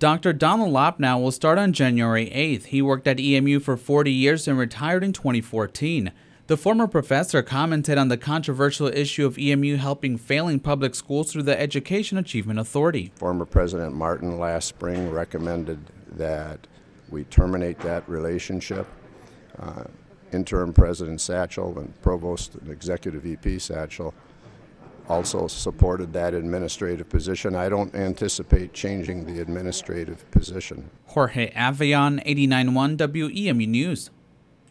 Dr. Donald Lopnow will start on January 8th. He worked at EMU for 40 years and retired in 2014. The former professor commented on the controversial issue of EMU helping failing public schools through the Education Achievement Authority. Former President Martin last spring recommended that we terminate that relationship. Interim President Satchel and Provost and Executive VP Satchel also supported that administrative position. I don't anticipate changing the administrative position. Jorge Avion, 89.1 WEMU News.